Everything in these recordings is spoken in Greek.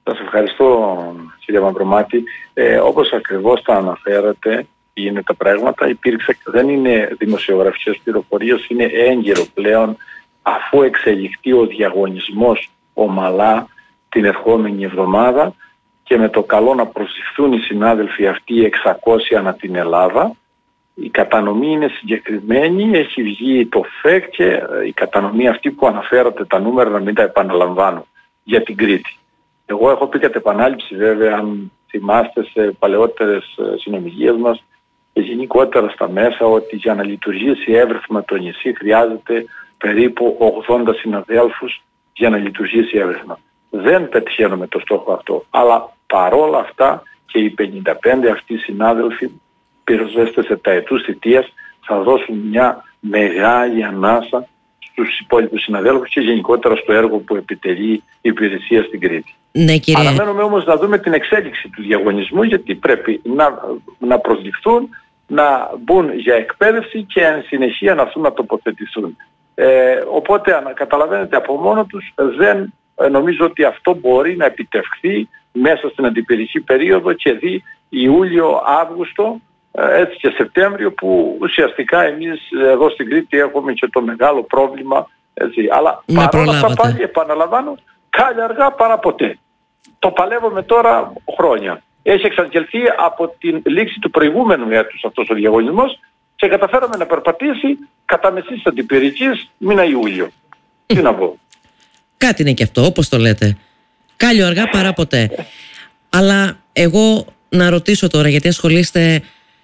Σας ευχαριστώ, κύριε Μαυρομάτη. Όπως ακριβώς τα αναφέρατε, είναι τα πράγματα. Δεν είναι δημοσιογραφικές πληροφορίες, είναι έγκαιρο πλέον, αφού εξελιχθεί ο διαγωνισμός ομαλά την ερχόμενη εβδομάδα και με το καλό να προσληφθούν οι συνάδελφοι αυτοί 600 ανά την Ελλάδα. Η κατανομή είναι συγκεκριμένη, έχει βγει το ΦΕΚ και η κατανομή αυτή που αναφέρατε τα νούμερα, να μην τα επαναλαμβάνω, για την Κρήτη. Εγώ έχω πει κατ' επανάληψη, βέβαια, αν θυμάστε σε παλαιότερες συνομιλίες μας και γενικότερα στα μέσα, ότι για να λειτουργήσει εύρυθμα το νησί χρειάζεται περίπου 80 συναδέλφους για να λειτουργήσει εύρυθμα. Δεν πετυχαίνουμε το στόχο αυτό, αλλά παρόλα αυτά και οι 55 αυτοί συνάδελφοι πυροσβέστες εταετούς θητείας θα δώσουν μια μεγάλη ανάσα στους υπόλοιπους συναδέλφους και γενικότερα στο έργο που επιτελεί η υπηρεσία στην Κρήτη. Ναι, κύριε. Αναμένουμε όμως να δούμε την εξέλιξη του διαγωνισμού, γιατί πρέπει να προσληφθούν, να μπουν για εκπαίδευση και εν συνεχεία να έρθουν να τοποθετηθούν. Οπότε καταλαβαίνετε, από μόνο τους δεν νομίζω ότι αυτό μπορεί να επιτευχθεί μέσα στην αντιπυρική περίοδο και δει Ιούλιο-Αύγουστο, έτσι και Σεπτέμβριο, που ουσιαστικά εμείς εδώ στην Κρήτη έχουμε και το μεγάλο πρόβλημα, έτσι. Αλλά παρόλα αυτά πάλι επαναλαμβάνω, κάλλια αργά παρά ποτέ. Το παλεύουμε τώρα χρόνια. Έχει εξαγγελθεί από την λήξη του προηγούμενου έτους αυτός ο διαγωνισμός και καταφέραμε να περπατήσει κατά μεσής αντιπυρικής μήνα Ιούλιο. Τι να πω. Κάτι είναι και αυτό, όπως το λέτε. Κάλλιο αργά παρά ποτέ. Αλλά εγώ να ρωτήσω τώρα, γιατί ασχολείστε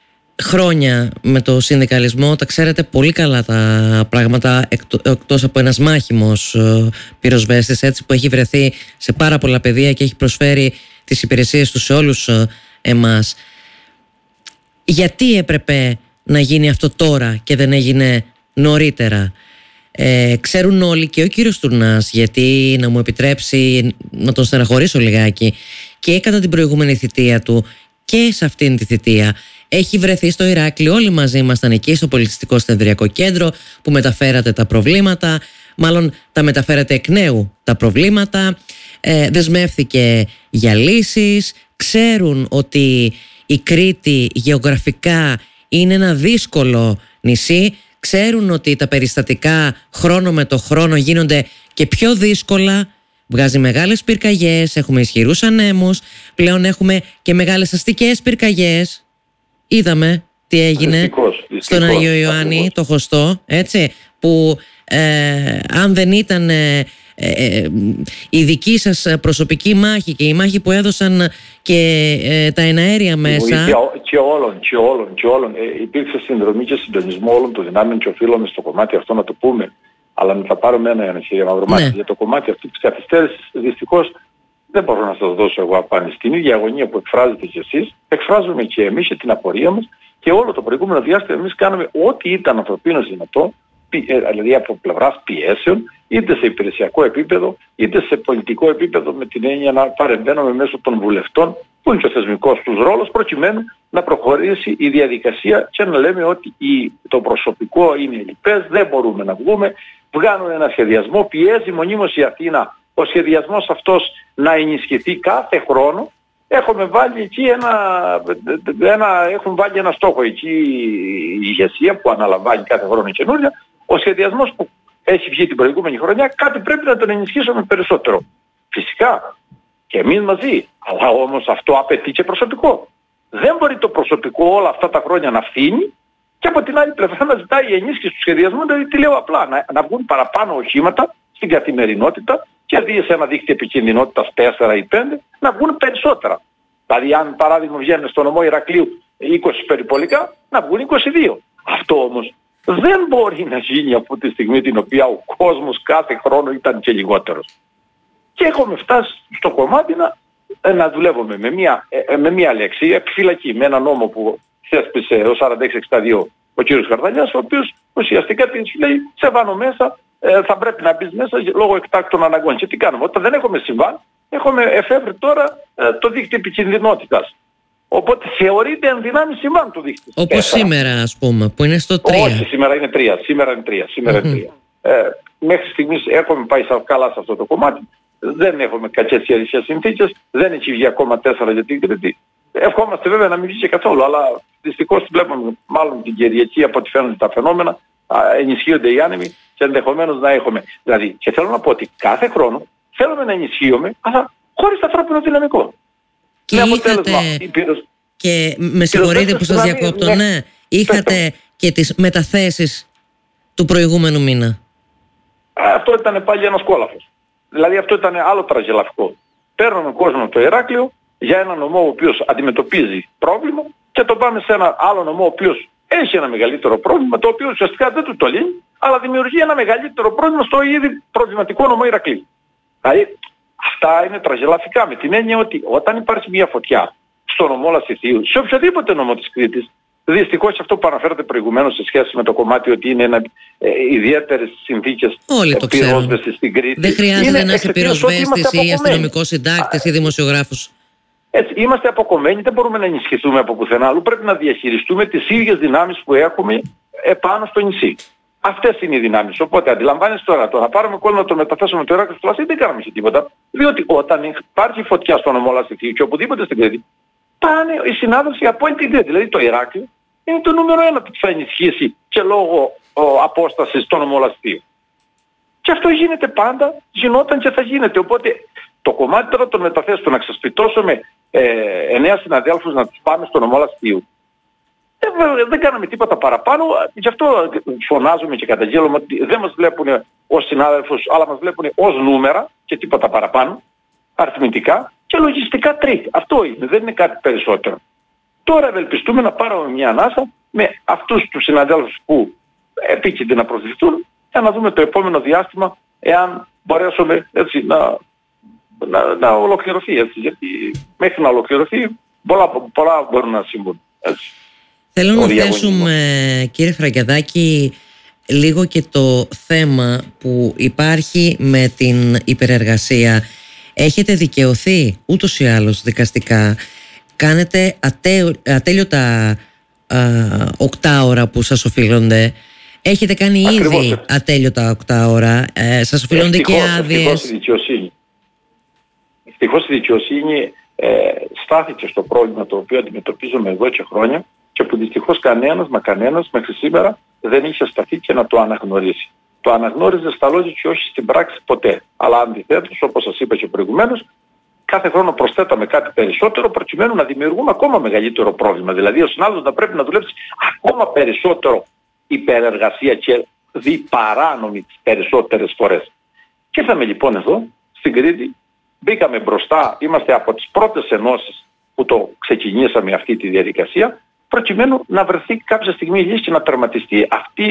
χρόνια με το συνδικαλισμό, τα ξέρετε πολύ καλά τα πράγματα, εκτός από ένας μάχημος πυροσβέστης, έτσι, που έχει βρεθεί σε πάρα πολλά πεδία και έχει προσφέρει τις υπηρεσίες του σε όλους εμάς. Γιατί έπρεπε να γίνει αυτό τώρα και δεν έγινε νωρίτερα? Ξέρουν όλοι, και ο κύριος Τουρνάς, γιατί να μου επιτρέψει να τον στεναχωρήσω λιγάκι, και κατά την προηγούμενη θητεία του και σε αυτήν τη θητεία έχει βρεθεί στο Ηράκλειο. Όλοι μαζί ήμασταν εκεί στο Πολιτιστικό Συνεδριακό Κέντρο που μεταφέρατε τα προβλήματα, μάλλον τα μεταφέρατε εκ νέου τα προβλήματα, δεσμεύθηκε για λύσεις. Ξέρουν ότι η Κρήτη γεωγραφικά είναι ένα δύσκολο νησί. Ξέρουν ότι τα περιστατικά χρόνο με το χρόνο γίνονται και πιο δύσκολα. Βγάζει μεγάλες πυρκαγιές, έχουμε ισχυρούς ανέμους, πλέον έχουμε και μεγάλες αστικές πυρκαγιές. Είδαμε τι έγινε στον Αγίο Ιωάννη, το Χωστό, έτσι, που αν δεν ήταν η δική σας προσωπική μάχη και η μάχη που έδωσαν και τα εναέρια μέσα. Και όλων. Υπήρξε συνδρομή και συντονισμό όλων των δυνάμεων και οφείλουμε στο κομμάτι αυτό να το πούμε. Αλλά να τα πάρουμε ένα-ένα, κύριε Μαυρομάτη. Ναι. Για το κομμάτι αυτή της καθυστέρησης, δυστυχώς δεν μπορώ να σας δώσω εγώ απάντηση. Την ίδια αγωνία που εκφράζετε κι εσείς, εκφράζουμε και εμείς και την απορία μας, και όλο το προηγούμενο διάστημα εμείς κάναμε ό,τι ήταν ανθρωπίνως δυνατό, δηλαδή από πλευράς πιέσεων, είτε σε υπηρεσιακό επίπεδο, είτε σε πολιτικό επίπεδο, με την έννοια να παρεμβαίνουμε μέσω των βουλευτών, που είναι και ο θεσμικός τους ρόλος, προκειμένου να προχωρήσει η διαδικασία και να λέμε ότι το προσωπικό είναι λοιπές, δεν μπορούμε να βγούμε. Βγάνουν ένα σχεδιασμό, πιέζει μονίμως η Αθήνα ο σχεδιασμός αυτός να ενισχυθεί κάθε χρόνο. Έχουμε βάλει εκεί έχουμε βάλει ένα στόχο εκεί η ηγεσία που αναλαμβάνει κάθε χρόνο καινούρια. Ο σχεδιασμός που έχει βγει την προηγούμενη χρονιά, κάτι πρέπει να τον ενισχύσουμε περισσότερο. Φυσικά και εμείς μαζί, αλλά όμως αυτό απαιτεί και προσωπικό. Δεν μπορεί το προσωπικό όλα αυτά τα χρόνια να φθήνει και από την άλλη πλευρά να ζητάει η ενίσχυση του σχεδιασμού. Δηλαδή τι λέω απλά, να βγουν παραπάνω οχήματα στην καθημερινότητα και αντί σε ένα δίκτυο επικινδυνότητας 4 ή 5 να βγουν περισσότερα. Δηλαδή αν παράδειγμα βγαίνουν στο νομό Ηρακλείου 20 περιπολικά, να βγουν 22. Αυτό όμως δεν μπορεί να γίνει από τη στιγμή την οποία ο κόσμος κάθε χρόνο ήταν και λιγότερος. Και έχουμε φτάσει στο κομμάτι να δουλεύουμε με μία λέξη, επιφυλακή, με ένα νόμο που θέσπισε ο 4662 ο κύριος Καρδαλιάς, ο οποίος ουσιαστικά λέει σε βάνω μέσα, θα πρέπει να μπεις μέσα λόγω εκτάκτων αναγκών. Και τι κάνουμε? Όταν δεν έχουμε συμβάν, έχουμε εφεύρει τώρα το δίκτυο επικινδυνότητας. Οπότε θεωρείται εν δυνάμει συμβάν το δίκτυο. Όπως σήμερα, ας πούμε, που είναι στο 3. Όχι, σήμερα είναι 3. Σήμερα είναι 3. Μέχρι στιγμής έχουμε πάει καλά σε αυτό το κομμάτι. δεν έχουμε κακές χειριστικές συνθήκες, δεν έχει βγει ακόμα 4 για την Κρήτη. Ευχόμαστε βέβαια να μην βγει και καθόλου, αλλά δυστυχώς βλέπουμε μάλλον την Κυριακή από ό,τι φαίνονται τα φαινόμενα, ενισχύονται οι άνεμοι και ενδεχομένως να έχουμε. Δηλαδή, και θέλω να πω ότι κάθε χρόνο θέλουμε να ενισχύουμε, αλλά χωρίς ανθρώπινο δυναμικό. Και και με συγχωρείτε που σας διακόπτω, ναι, είχατε και τις μεταθέσεις του προηγούμενου μήνα. Αυτό ήταν πάλι ένας κόλαφος. Δηλαδή αυτό ήταν άλλο τραγελαφικό. Παίρνουμε κόσμο από το Ηράκλειο για ένα νομό ο οποίος αντιμετωπίζει πρόβλημα και το πάμε σε ένα άλλο νομό ο οποίος έχει ένα μεγαλύτερο πρόβλημα, το οποίο ουσιαστικά δεν του το λύνει, αλλά δημιουργεί ένα μεγαλύτερο πρόβλημα στο ήδη προβληματικό νομό Ηρακλείου. Δηλαδή αυτά είναι τραγελαφικά, με την έννοια ότι όταν υπάρχει μια φωτιά στο νομό Λασιθίου, σε οποιοδήποτε νομό της Κρήτης, δυστυχώς αυτό που αναφέρατε προηγουμένως σε σχέση με το κομμάτι ότι είναι ιδιαίτερες συνθήκες πυρόσβεσης στην Κρήτη. Δεν χρειάζεται να είσαι πυροσβέστης ή αστυνομικός συντάκτης ή δημοσιογράφος. Έτσι, είμαστε αποκομμένοι, δεν μπορούμε να ενισχυθούμε από πουθενά άλλου. Πρέπει να διαχειριστούμε τις ίδιες δυνάμεις που έχουμε επάνω στο νησί. Αυτές είναι οι δυνάμεις. Οπότε αντιλαμβάνεσαι τώρα, το να πάρουμε κόσμο να το μεταθέσουμε το Ηράκλειο στο Λασί, δεν κάνουμε και τίποτα. Διότι όταν υπάρχει φωτιά στο νομό Λασιθίου και οπουδήποτε στην Κρήτη, πάνε οι συνάδελφοι από την Κρήτη. Δηλαδή το Ηράκλειο είναι το νούμερο 1 που θα ενισχύσει και λόγω απόστασης στο νομό Λασιθίου. Και αυτό γίνεται πάντα, γινόταν και θα γίνεται. Οπότε το κομμάτι τώρα των μεταθέσεων, το να ξεσπιτώσουμε 9 συναδέλφους να τους πάμε στο νομό Λασιθίου, δεν κάναμε τίποτα παραπάνω. Γι' αυτό φωνάζουμε και καταγγέλουμε ότι δεν μας βλέπουν ως συνάδελφους, αλλά μας βλέπουν ως νούμερα και τίποτα παραπάνω, αριθμητικά και λογιστικά τρίτη. Αυτό είναι, δεν είναι κάτι περισσότερο. Τώρα ευελπιστούμε να πάρουμε μια ανάσα με αυτούς τους συναδέλφους που επίκυνται να προσδειχθούν για να δούμε το επόμενο διάστημα εάν μπορέσουμε έτσι να ολοκληρωθεί. Έτσι, γιατί μέχρι να ολοκληρωθεί πολλά μπορούν να συμβούν. Έτσι. Θέλω να θέσουμε, κύριε Φραγκιαδάκη, λίγο και το θέμα που υπάρχει με την υπερεργασία. Έχετε δικαιωθεί ούτως ή άλλως δικαστικά. Κάνετε ατέλειωτα 8 ώρα που σας οφείλονται. Έχετε κάνει ακριβώς ήδη ατέλειωτα 8 ώρα. Σας οφείλονται και άδειες. Ευτυχώς η δικαιοσύνη στάθηκε στο πρόβλημα το οποίο αντιμετωπίζουμε εδώ και χρόνια και που δυστυχώς κανένας μέχρι σήμερα δεν είχε σταθεί και να το αναγνωρίσει. Το αναγνώριζε στα λόγια και όχι στην πράξη ποτέ. Αλλά αντιθέτως, όπως σας είπα και προηγουμένως, κάθε χρόνο προσθέταμε κάτι περισσότερο προκειμένου να δημιουργούμε ακόμα μεγαλύτερο πρόβλημα. Δηλαδή ο συνάδελφος να πρέπει να δουλέψει ακόμα περισσότερο υπερεργασία και παράνομη τις περισσότερες φορές. Και ήρθαμε λοιπόν εδώ στην Κρήτη, μπήκαμε μπροστά, είμαστε από τις πρώτες ενώσεις που το ξεκινήσαμε αυτή τη διαδικασία, προκειμένου να βρεθεί κάποια στιγμή η λύση και να τερματιστεί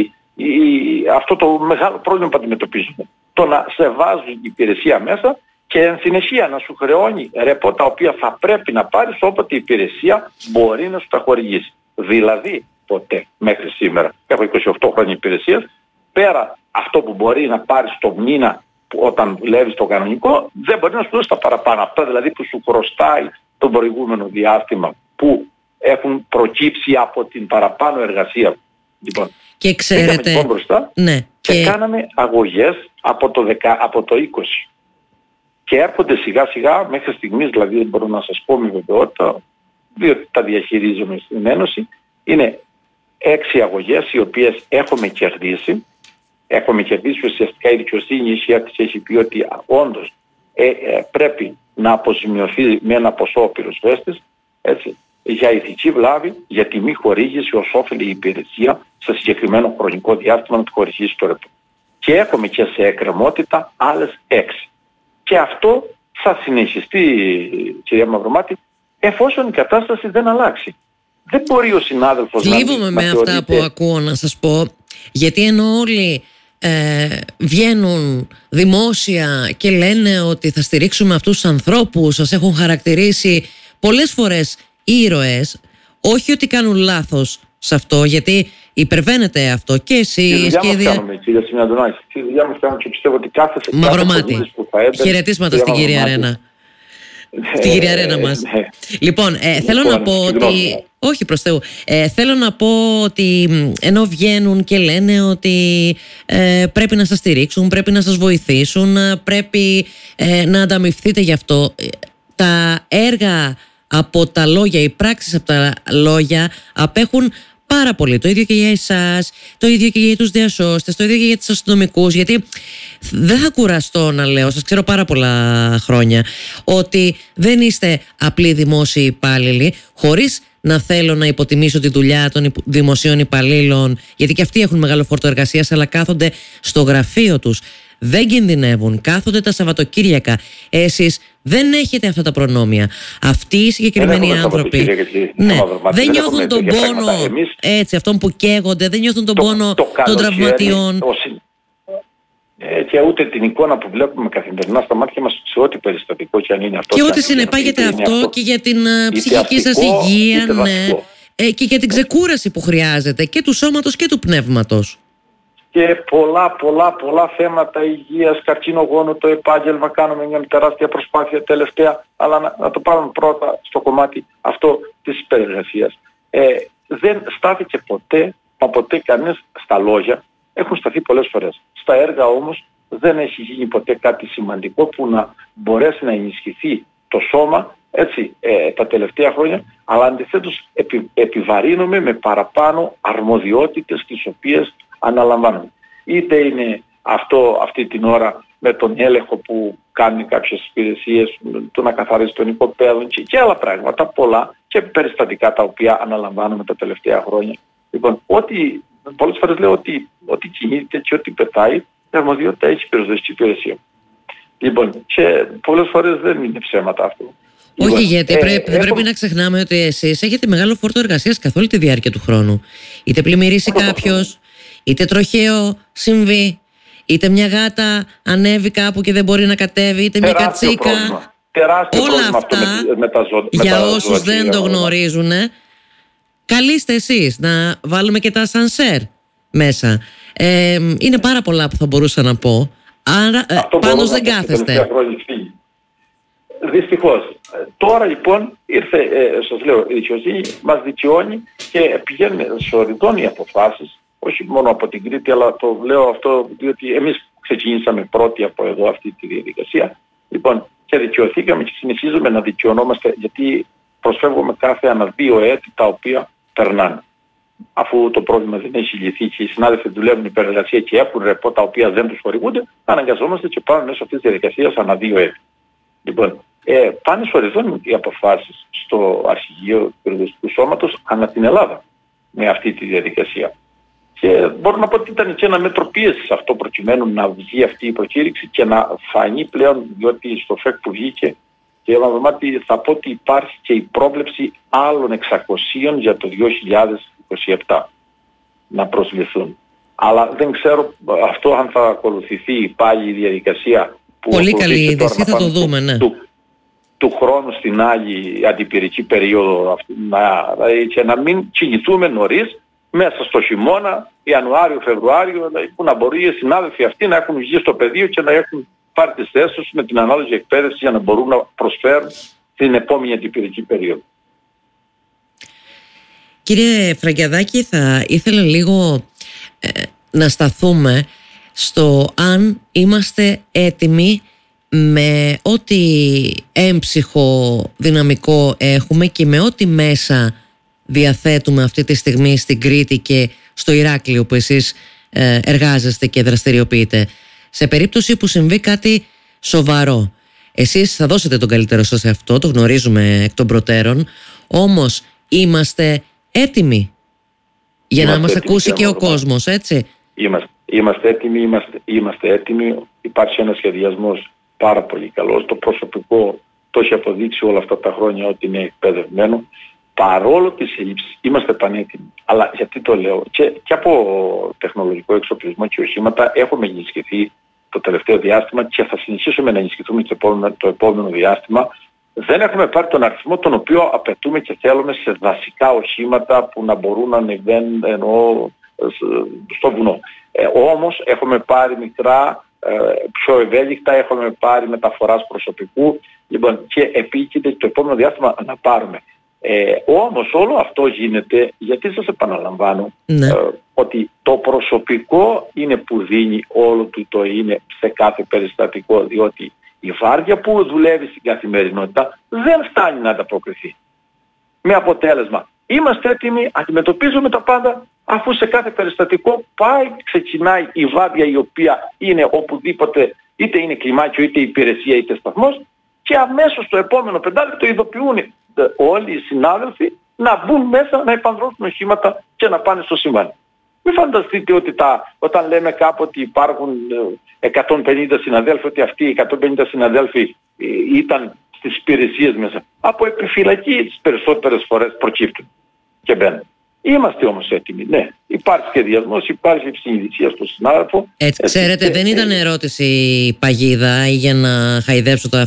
αυτό το μεγάλο πρόβλημα που αντιμετωπίζουμε. Το να σε βάζουν η υπηρεσία μέσα και εν συνεχεία να σου χρεώνει ρεπό τα οποία θα πρέπει να πάρεις όποτε η υπηρεσία μπορεί να σου τα χορηγήσει. Δηλαδή ποτέ μέχρι σήμερα, έχω 28 χρόνια υπηρεσίας, πέρα αυτό που μπορεί να πάρεις το μήνα όταν δουλεύεις το κανονικό, δεν μπορεί να σου δώσει τα παραπάνω. Αυτά δηλαδή που σου χρωστάει το προηγούμενο διάστημα που έχουν προκύψει από την παραπάνω εργασία. Λοιπόν, και ξέρετε, λοιπόν μπροστά και κάναμε αγωγές από το 20. Και έρχονται σιγά σιγά μέχρι στιγμής, δηλαδή δεν μπορώ να σας πω με βεβαιότητα, διότι τα διαχειρίζομαι στην Ένωση, είναι 6 αγωγές οι οποίες έχουμε κερδίσει. Έχουμε κερδίσει ουσιαστικά η δικαιοσύνη έχει πει ότι όντως πρέπει να αποζημιωθεί με ένα ποσό ο πυροσβέστης, έτσι, για ηθική βλάβη, για τη μη χορήγηση ως όφελη η υπηρεσία σε συγκεκριμένο χρονικό διάστημα να του χορηγήσει το ρεπό. Και έχουμε και σε εκκρεμότητα άλλες 6. Και αυτό θα συνεχιστεί, κυρία Μαυρομάτη, εφόσον η κατάσταση δεν αλλάξει. Δεν μπορεί ο συνάδελφος να... Θλίβομαι με αυτά που ακούω, να σας πω, γιατί ενώ όλοι βγαίνουν δημόσια και λένε ότι θα στηρίξουμε αυτούς τους ανθρώπους, σας έχουν χαρακτηρίσει πολλές φορές ήρωες, όχι ότι κάνουν λάθος σε αυτό, γιατί υπερβαίνεται αυτό και εσείς και η δουλειά μας κάνουμε, κύριε Σιμιαντονάκη. Τη δουλειά μας κάνουμε και πιστεύω ότι κάθε Μαυρομάτη, χαιρετίσματα στην κυρία Ρένα. Στην κυρία Ρένα μας. Λοιπόν, θέλω να πω ότι Όχι προς Θεού. Θέλω να πω ότι ενώ βγαίνουν και λένε ότι πρέπει να σας στηρίξουν, πρέπει να σας βοηθήσουν, πρέπει να ανταμοιφθείτε γι' αυτό, τα έργα από τα λόγια, οι πράξεις από τα λόγια απέχουν πάρα πολύ. Το ίδιο και για εσάς, το ίδιο και για τους διασώστες, το ίδιο και για τους αστυνομικούς. Γιατί δεν θα κουραστώ να λέω, σας ξέρω πάρα πολλά χρόνια, ότι δεν είστε απλοί δημόσιοι υπάλληλοι, χωρίς να θέλω να υποτιμήσω τη δουλειά των δημοσίων υπαλλήλων, γιατί και αυτοί έχουν μεγάλο φόρτο εργασίας, αλλά κάθονται στο γραφείο τους. Δεν κινδυνεύουν, κάθονται τα Σαββατοκύριακα. Εσείς δεν έχετε αυτά τα προνόμια. Αυτοί οι συγκεκριμένοι άνθρωποι δεν νιώθουν τον πόνο αυτών που καίγονται, δεν νιώθουν τον πόνο των τραυματιών. Και ούτε την εικόνα που βλέπουμε καθημερινά στα μάτια μας σε ό,τι περιστατικό και αν είναι αυτό. Και ό,τι συνεπάγεται αυτό και για την ψυχική σας υγεία, και για την ξεκούραση που χρειάζεται και του σώματος και του πνεύματος. Και πολλά θέματα υγείας, καρκινογόνου, το επάγγελμα, κάνουμε μια τεράστια προσπάθεια τελευταία, αλλά να το πάρουμε πρώτα στο κομμάτι αυτό της υπεργασίας. Δεν στάθηκε ποτέ κανείς στα λόγια, έχουν σταθεί πολλές φορές. Στα έργα όμως δεν έχει γίνει ποτέ κάτι σημαντικό που να μπορέσει να ενισχυθεί το σώμα τα τελευταία χρόνια, αλλά αντιθέτως επιβαρύνουμε με παραπάνω αρμοδιότητες τις οποίες αναλαμβάνουμε. Είτε είναι αυτή την ώρα με τον έλεγχο που κάνει κάποιες υπηρεσίες, το να καθαρίσει τον οικοπαίδο και άλλα πράγματα, πολλά και περιστατικά τα οποία αναλαμβάνουμε τα τελευταία χρόνια. Λοιπόν, πολλές φορές λέω ότι ό,τι κινείται και ό,τι πετάει, η αρμοδιότητα έχει πυροσβεστική υπηρεσία. Λοιπόν, και πολλές φορές δεν είναι ψέματα αυτό. Όχι, γιατί δεν πρέπει να ξεχνάμε ότι εσείς έχετε μεγάλο φόρτο εργασίας καθ' όλη τη διάρκεια του χρόνου. Είτε πλημμυρίσει κάποιος, είτε τροχαίο συμβεί, είτε μια γάτα ανέβει κάπου και δεν μπορεί να κατέβει, είτε μια κατσίκα. Όλα αυτά, για όσους δεν το γνωρίζουν, καλείστε εσείς να βάλουμε και τα ασανσέρ μέσα. Είναι πάρα πολλά που θα μπορούσα να πω. Άρα πάντως δεν κάθεστε. Δυστυχώς. Τώρα λοιπόν ήρθε, σας λέω, η δικαιοσύνη μας δικαιώνει και πηγαίνουν σε οριτών οι αποφάσεις, όχι μόνο από την Κρήτη, αλλά το λέω αυτό διότι εμείς ξεκινήσαμε πρώτοι από εδώ αυτή τη διαδικασία. Λοιπόν, και δικαιωθήκαμε και συνεχίζουμε να δικαιωνόμαστε, γιατί προσφεύγουμε κάθε ανά 2 έτη τα οποία περνάνε. Αφού το πρόβλημα δεν έχει λυθεί και οι συνάδελφοι δουλεύουν υπεργασία και έχουν ρεπό τα οποία δεν τους χορηγούνται, αναγκαζόμαστε και πάμε μέσω αυτής της διαδικασίας ανά 2 έτη. Λοιπόν, πάνε σωρηθούν οι αποφάσεις στο αρχηγείο του Πυροσβεστικού Σώματος ανά την Ελλάδα με αυτή τη διαδικασία. Και μπορώ να πω ότι ήταν και ένα μέτρο πίεσης αυτό προκειμένου να βγει αυτή η προκήρυξη και να φανεί πλέον, διότι στο ΦΕΚ που βγήκε και θα πω ότι υπάρχει και η πρόβλεψη άλλων 600 για το 2027 να προσληφθούν. Αλλά δεν ξέρω αυτό αν θα ακολουθηθεί πάλι η διαδικασία που πολύ καλή είδηση, θα το δούμε, ναι. Του χρόνου στην άλλη αντιπυρική περίοδο και να μην κινηθούμε νωρίς μέσα στο χειμώνα, Ιανουάριο-Φεβρουάριο, που να μπορεί οι συνάδελφοι αυτοί να έχουν βγει στο πεδίο και να έχουν πάρει τις θέσεις τους με την ανάλογη εκπαίδευση για να μπορούν να προσφέρουν την επόμενη αντιπυρική περίοδο. Κύριε Φραγκιαδάκη, θα ήθελα λίγο να σταθούμε στο αν είμαστε έτοιμοι με ό,τι έμψυχο δυναμικό έχουμε και με ό,τι μέσα διαθέτουμε αυτή τη στιγμή στην Κρήτη και στο Ηράκλειο που εσείς εργάζεστε και δραστηριοποιείτε. Σε περίπτωση που συμβεί κάτι σοβαρό, εσείς θα δώσετε τον καλύτερο σας σε αυτό, το γνωρίζουμε εκ των προτέρων, όμως είμαστε έτοιμοι για να μας ακούσει και ο κόσμος, έτσι? Είμαστε έτοιμοι, υπάρχει ένας σχεδιασμός πάρα πολύ καλός, το προσωπικό το έχει αποδείξει όλα αυτά τα χρόνια ότι είναι εκπαιδευμένο. Παρόλο τις ελλείψεις είμαστε πανέτοιμοι. Αλλά γιατί το λέω, και από τεχνολογικό εξοπλισμό και οχήματα έχουμε ενισχυθεί το τελευταίο διάστημα και θα συνεχίσουμε να ενισχυθούμε το επόμενο διάστημα. Δεν έχουμε πάρει τον αριθμό τον οποίο απαιτούμε και θέλουμε σε δασικά οχήματα που να μπορούν να ανεβαίνουν στο βουνό. Όμως έχουμε πάρει μικρά, πιο ευέλικτα, έχουμε πάρει μεταφοράς προσωπικού, λοιπόν, και επίκειται το επόμενο διάστημα να πάρουμε. Όμως όλο αυτό γίνεται, γιατί σας επαναλαμβάνω, ότι το προσωπικό είναι που δίνει όλο του το είναι σε κάθε περιστατικό, διότι η βάρδια που δουλεύει στην καθημερινότητα δεν φτάνει να ανταποκριθεί. Με αποτέλεσμα, είμαστε έτοιμοι, αντιμετωπίζουμε τα πάντα, αφού σε κάθε περιστατικό ξεκινάει η βάρδια η οποία είναι οπουδήποτε, είτε είναι κλιμάκιο, είτε υπηρεσία, είτε σταθμός, και αμέσως το επόμενο πεντάλεπτο ειδοποιούν όλοι οι συνάδελφοι να μπουν μέσα, να επανδρώσουν οχήματα και να πάνε στο συμβάν. Μην φανταστείτε ότι όταν λέμε κάπου ότι υπάρχουν 150 συναδέλφοι, ότι αυτοί οι 150 συναδέλφοι ήταν στις υπηρεσίες μέσα. Από επιφυλακή τις περισσότερες φορές προκύπτουν και μπαίνουν. Είμαστε όμως έτοιμοι, ναι. Υπάρχει σχεδιασμός, υπάρχει συνειδησία στο συνάδελφο. Έτσι, ξέρετε, δεν ήταν ερώτηση παγίδα ή για να χαϊδέψω τα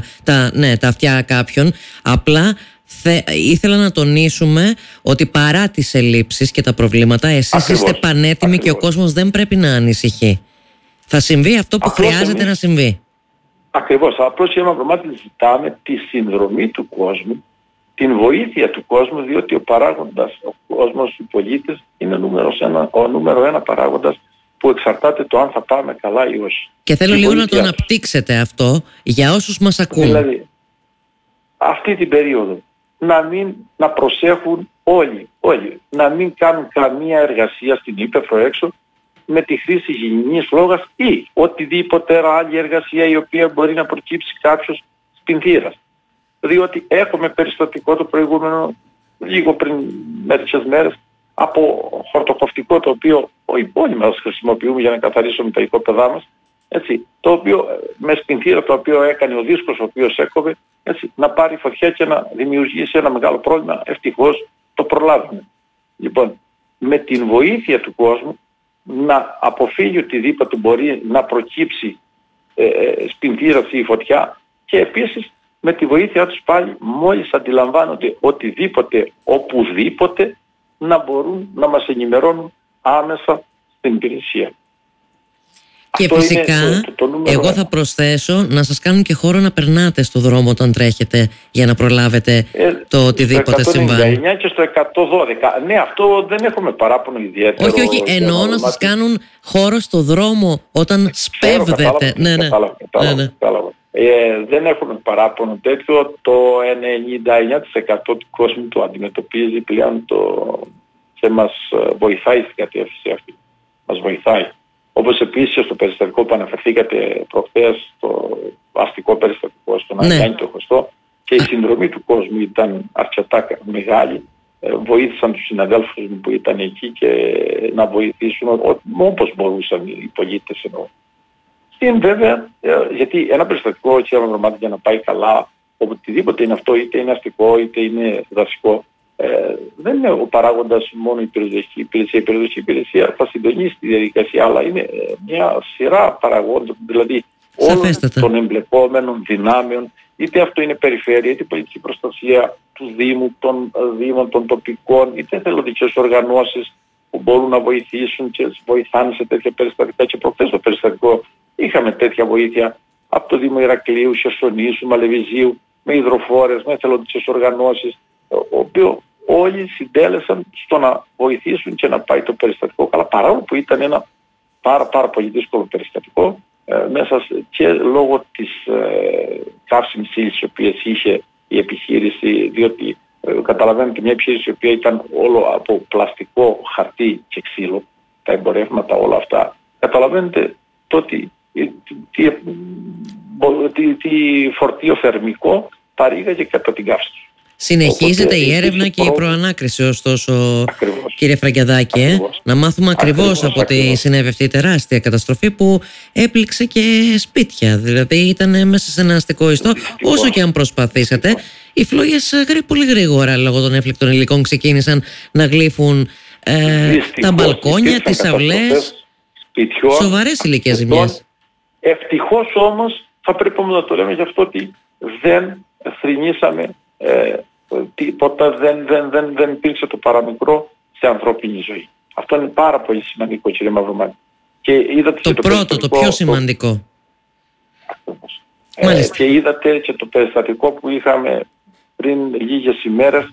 αυτιά κάποιον. Απλά ήθελα να τονίσουμε ότι παρά τις ελλείψεις και τα προβλήματα, εσείς είστε πανέτοιμοι και ο κόσμος δεν πρέπει να ανησυχεί. Θα συμβεί αυτό που χρειάζεται να συμβεί. Ακριβώς. Απλώς και ζητάμε τη συνδρομή του κόσμου, την βοήθεια του κόσμου, διότι ο παράγοντας, ο κόσμος, οι πολίτες είναι ο νούμερο ένα παράγοντας που εξαρτάται το αν θα πάμε καλά ή όχι. Και θέλω λίγο να το αναπτύξετε αυτό για όσους μας ακούν. Δηλαδή, αυτή την περίοδο να προσέχουν όλοι, να μην κάνουν καμία εργασία στην ύπαιθρο έξω με τη χρήση υγιεινής φλόγας ή οτιδήποτε άλλη εργασία η οποία μπορεί να προκύψει κάποιος στην θύρα. Διότι έχουμε περιστατικό το προηγούμενο, λίγο πριν μερικές μέρες, από χορτοκοφτικό το οποίο όλοι μας χρησιμοποιούμε για να καθαρίσουμε τα οικόπεδά μας, έτσι, το οποίο με σπινθήρα το οποίο έκανε ο δίσκος ο οποίος έκοβε, έτσι, να πάρει φωτιά και να δημιουργήσει ένα μεγάλο πρόβλημα. Ευτυχώς το προλάβουμε. Λοιπόν, με την βοήθεια του κόσμου να αποφύγει οτιδήποτε μπορεί να προκύψει σπινθήρας ή φωτιά, και επίσης με τη βοήθεια τους πάλι, μόλις αντιλαμβάνονται οτιδήποτε, οπουδήποτε, να μπορούν να μας ενημερώνουν άμεσα στην υπηρεσία. Και αυτό φυσικά εγώ θα προσθέσω να σας κάνουν και χώρο να περνάτε στο δρόμο όταν τρέχετε για να προλάβετε το οτιδήποτε συμβαίνει. Στο 199 και στο 112. Ναι, αυτό δεν έχουμε παράπονο ιδιαίτερο. Όχι, εννοώ να σας κάνουν χώρο στο δρόμο όταν σπέβδετε. Κατάλαβα. Δεν έχουμε παράπονο τέτοιο. Το 99% του κόσμου το αντιμετωπίζει πλέον και μας βοηθάει στην κατεύθυνση αυτή. Μας βοηθάει. Όπως επίσης στο περιστατικό που αναφερθήκατε προχθές, στο αστικό περιστατικό, στον Αγιάννη το Χωστό, και η συνδρομή του κόσμου ήταν αρκετά μεγάλη. Βοήθησαν τους συναδέλφους μου που ήταν εκεί και να βοηθήσουν όπως μπορούσαν οι πολίτες εννοώ. Βέβαια, γιατί ένα περιστατικό για να πάει καλά, οτιδήποτε είναι αυτό, είτε είναι αστικό είτε είναι δασικό, δεν είναι ο παράγοντας μόνο η περιοδική υπηρεσία. Η περιοδική υπηρεσία θα συντονίσει τη διαδικασία, αλλά είναι μια σειρά παραγόντων, δηλαδή όλων των εμπλεκόμενων δυνάμεων, είτε αυτό είναι περιφέρεια, είτε πολιτική προστασία του Δήμου, των Δήμων, των τοπικών, είτε θελοντικές οργανώσεις που μπορούν να βοηθήσουν και βοηθάνε σε τέτοια περιστατικά. Και προχθές το περιστατικό είχαμε τέτοια βοήθεια από το Δήμο Ηρακλείου, Χερσονήσου, Μαλεβιζίου, με υδροφόρες, με θελοντικές οργανώσεις, ο οποίο όλοι συντέλεσαν στο να βοηθήσουν και να πάει το περιστατικό καλά, παρόλο που ήταν ένα πάρα πολύ δύσκολο περιστατικό, μέσα και λόγω της καύσιμης ύλης η οποία είχε η επιχείρηση, διότι καταλαβαίνετε μια επιχείρηση η οποία ήταν όλο από πλαστικό, χαρτί και ξύλο, τα εμπορεύματα όλα αυτά, καταλαβαίνετε τότε τι φορτίο θερμικό παρήγαγε κατά την καύση του. Συνεχίζεται η έρευνα και η προανάκριση, ωστόσο, κύριε Φραγκιαδάκη, να μάθουμε ακριβώς από τι συνέβη αυτή η τεράστια καταστροφή που έπληξε και σπίτια. Δηλαδή ήταν μέσα σε ένα αστικό ιστό. Όσο και αν προσπαθήσατε, οι φλόγες πολύ γρήγορα λόγω των έφλεκτων υλικών ξεκίνησαν να γλύφουν τα μπαλκόνια, τις αυλές, σοβαρές ηλικές ζημιές. Ευτυχώς όμως θα πρέπει να το λέμε γι' αυτό ότι δεν θρηνήσαμε τίποτα, δεν υπήρξε το παραμικρό σε ανθρώπινη ζωή. Αυτό είναι πάρα πολύ σημαντικό, κύριε Μαυρομάνη. Το πρώτο, το πιο σημαντικό. Και είδατε και το περιστατικό που είχαμε πριν λίγες ημέρες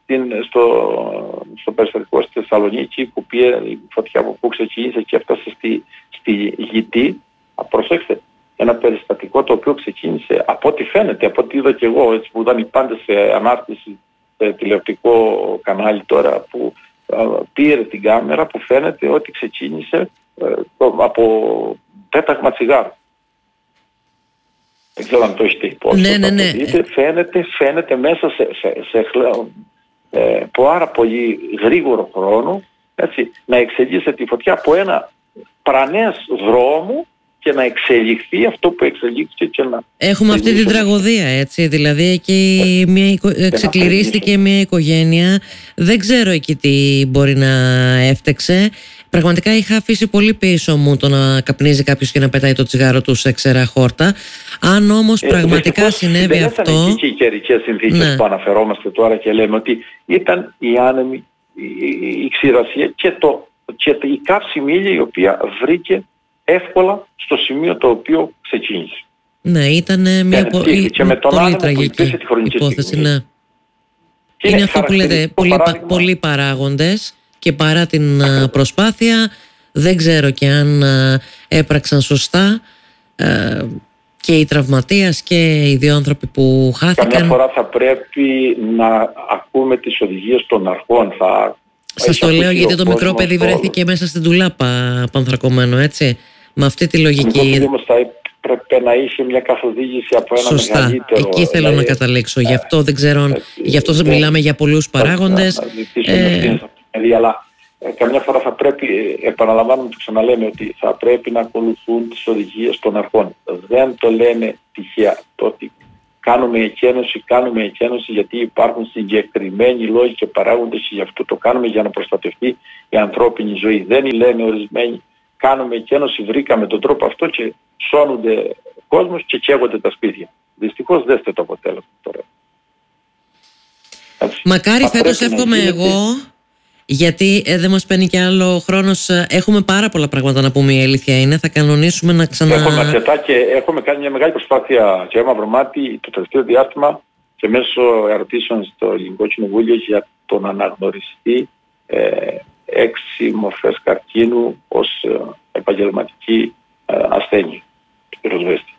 στο περιστατικό στη Θεσσαλονίκη, που πήγε η φωτιά που ξεκίνησε και έφτασε στη Γητή. Προσέξτε, ένα περιστατικό το οποίο ξεκίνησε, από ό,τι φαίνεται, από ό,τι είδα και εγώ, έτσι, που ήταν οι πάντες σε ανάρτηση τηλεοπτικό κανάλι τώρα, που πήρε την κάμερα, που φαίνεται ότι ξεκίνησε από πέταγμα τσιγάρου. Δεν ξέρω αν το έχετε υπόψη. Ναι. Φαίνεται μέσα σε πάρα πολύ γρήγορο χρόνο, έτσι, να εξελίσσεται η φωτιά από ένα πρανές δρόμο και να εξελιχθεί αυτό που εξελίχθηκε και να... Έχουμε αυτή την τραγωδία, έτσι, δηλαδή εκεί ξεκληρίστηκε μια οικογένεια, δεν ξέρω εκεί τι μπορεί να έφτεξε. Πραγματικά είχα αφήσει πολύ πίσω μου το να καπνίζει κάποιος και να πετάει το τσιγάρο του σε ξερά χόρτα. Αν όμως πραγματικά συνέβη αυτό... Δεν ήταν εκεί και οι καιρικές συνθήκες που αναφερόμαστε τώρα και λέμε ότι ήταν η άνεμη, η ξηρασία και η καύσιμη ύλη, η οποία βρήκε εύκολα στο σημείο το οποίο ξεκίνησε. Ναι, ήταν μια πολύ τραγική υπόθεση. Ναι. Είναι αυτό που λέτε, πολλοί παράγοντες, και παρά την προσπάθεια δεν ξέρω και αν έπραξαν σωστά και οι τραυματίες και οι δύο άνθρωποι που χάθηκαν. Καμιά φορά θα πρέπει να ακούμε τις οδηγίες των αρχών. Σας το λέω γιατί το μικρό παιδί βρέθηκε μέσα στην τουλάπα πανθρακωμένο, έτσι, με αυτή τη λογική. Όμως θα έπρεπε να είχε μια καθοδήγηση από ένα μεγαλύτερο. Εκεί θέλω να καταλήξω. Γι' αυτό δεν ξέρω, γι' αυτό μιλάμε για πολλούς παράγοντες. Αλλά καμιά φορά θα πρέπει, επαναλαμβάνουμε, το ξαναλέμε, ότι θα πρέπει να ακολουθούν τις οδηγίες των αρχών. Δεν το λένε τυχαία το ότι κάνουμε εκένωση γιατί υπάρχουν συγκεκριμένοι λόγοι και παράγοντες και γι' αυτό το κάνουμε, για να προστατευτεί η ανθρώπινη ζωή. Δεν λένε ορισμένοι κάνουμε εκένωση, βρήκαμε τον τρόπο αυτό και σώνονται κόσμος και καίγονται τα σπίτια. Δυστυχώς δέστε το αποτέλεσμα τώρα. Μακάρι φέτος, εύχομαι εγώ, γιατί δεν μας παίρνει και άλλο χρόνος. Έχουμε πάρα πολλά πράγματα να πούμε, η αλήθεια είναι. Θα κανονίσουμε να Έχουμε αρκετά και έχουμε κάνει μια μεγάλη προσπάθεια και Μαυρομάτη το τελευταίο διάστημα και μέσω ερωτήσεων στο Ελληνικό Κοινοβούλιο για τον αναγνωριστή 6 μορφές καρκίνου ως επαγγελματική ασθένεια του πυροσβέστη.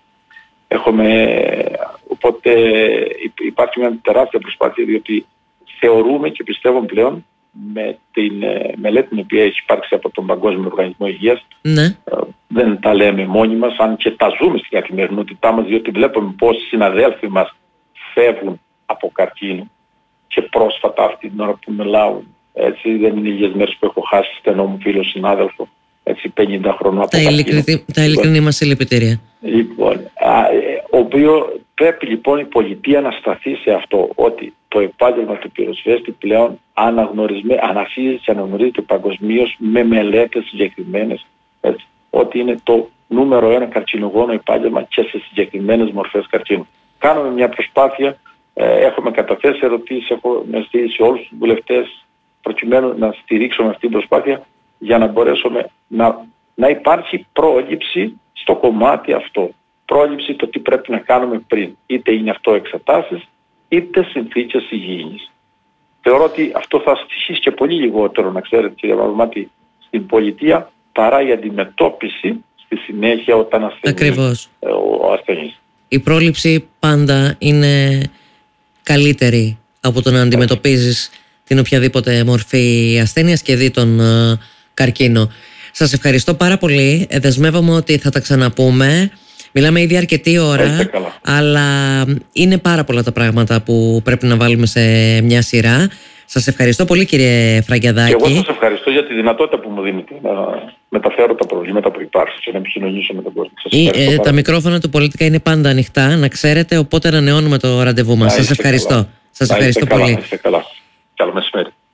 Οπότε υπάρχει μια τεράστια προσπάθεια, διότι θεωρούμε και πιστεύω πλέον με την μελέτη την οποία έχει υπάρξει από τον Παγκόσμιο Οργανισμό Υγείας, δεν τα λέμε μόνοι μας, αν και τα ζούμε στην καθημερινότητά μας, διότι βλέπουμε πως οι συναδέλφοι μας φεύγουν από καρκίνο και πρόσφατα αυτή την ώρα που μιλάω, έτσι, δεν είναι λίγες μέρες που έχω χάσει στενό μου φίλο συνάδελφο, έτσι, 50 χρονών από καρκίνο. Τα ειλικρινή μας συλληπιτήρια. Λοιπόν, οποίο πρέπει λοιπόν η πολιτεία να σταθεί σε αυτό, ότι το επάγγελμα του πυροσβέστη πλέον αναγνωρίζεται παγκοσμίως με μελέτες συγκεκριμένες, έτσι, ότι είναι το νούμερο 1 καρκινογόνο επάγγελμα και σε συγκεκριμένες μορφές καρκίνου. Κάνουμε μια προσπάθεια, έχουμε καταθέσει ερωτήσεις, έχουμε στήσει όλους τους βουλευτές προκειμένου να στηρίξουμε αυτή την προσπάθεια για να μπορέσουμε να υπάρχει πρόληψη στο κομμάτι αυτό. Πρόληψη το τι πρέπει να κάνουμε πριν. Είτε είναι αυτό εξετάσεις, είτε συνθήκες υγιεινής. Θεωρώ ότι αυτό θα στοιχήσει και πολύ λιγότερο, να ξέρετε κύριε Μαυρομάτη, στην πολιτεία, παρά η αντιμετώπιση στη συνέχεια όταν ασθενεί ο ασθενής. Η πρόληψη πάντα είναι καλύτερη από το να αντιμετωπίζεις την οποιαδήποτε μορφή ασθένειας και δει τον καρκίνο. Σας ευχαριστώ πάρα πολύ. Δεσμεύομαι ότι θα τα ξαναπούμε. Μιλάμε ήδη αρκετή ώρα, αλλά είναι πάρα πολλά τα πράγματα που πρέπει να βάλουμε σε μια σειρά. Σας ευχαριστώ πολύ κύριε Φραγκιαδάκη. Και εγώ σας ευχαριστώ για τη δυνατότητα που μου δίνετε να μεταφέρω τα προβλήματα που υπάρχουν και να επικοινωνήσω με τον κόσμο. Τα μικρόφωνα του Πολίτικα είναι πάντα ανοιχτά, να ξέρετε, οπότε ανανεώνουμε το ραντεβού μας. Σας ευχαριστώ. Σας ευχαριστώ πολύ. Καλό μεσημέρι.